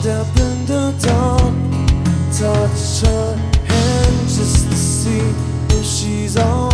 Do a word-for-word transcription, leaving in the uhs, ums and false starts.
step in the dark, touch her hand just to see if she's all